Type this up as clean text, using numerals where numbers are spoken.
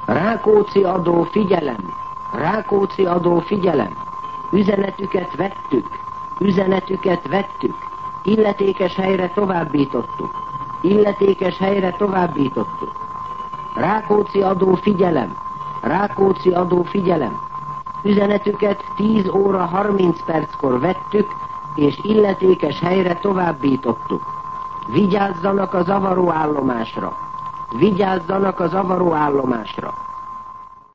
Rákóczi adó figyelem! Rákóczi adó figyelem! Üzenetüket vettük! Üzenetüket vettük! Illetékes helyre továbbítottuk! Illetékes helyre továbbítottuk! Rákóczi adó figyelem! Rákóczi adó figyelem! Üzenetüket 10 óra 30 perckor vettük, és illetékes helyre továbbítottuk. Vigyázzanak a zavaróállomásra! Vigyázzanak a zavaróállomásra!